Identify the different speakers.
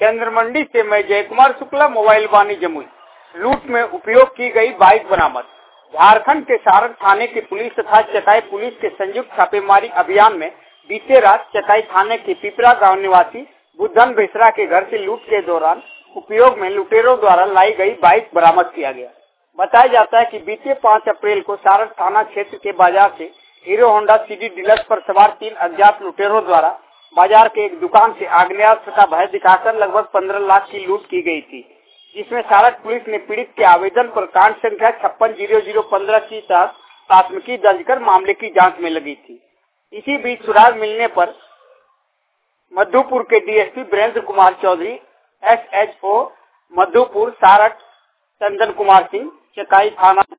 Speaker 1: चंद्रमंडी से मैं जय कुमार शुक्ला, मोबाइल वाणी जमुई। लूट में उपयोग की गई बाइक बरामद। झारखंड के सारण थाने की पुलिस तथा चकाई पुलिस के संयुक्त छापेमारी अभियान में बीते रात चकाई थाने के पिपरा गांव निवासी बुद्धन बेसरा के घर से लूट के दौरान उपयोग में लुटेरों द्वारा लाई गई बाइक बरामद किया गया। बताया जाता है कि बीते 5 अप्रैल को सारण थाना क्षेत्र के बाजार से हीरो होंडा सीडी डीलक्स पर सवार 3 अज्ञात लुटेरों द्वारा बाजार के एक दुकान से आग्नेयास्त्र तथा भय दिखाकर लगभग 15 लाख की लूट की गई थी, जिसमें सारण पुलिस ने पीड़ित के आवेदन पर कांड संख्या 560015 की तहत प्राथमिकी दर्ज कर मामले की जांच में लगी थी। इसी बीच सुराग मिलने पर मधुपुर के डीएसपी वीरेंद्र कुमार चौधरी, एसएचओ मधुपुर सारण चंदन कुमार सिंह, चकाई थाना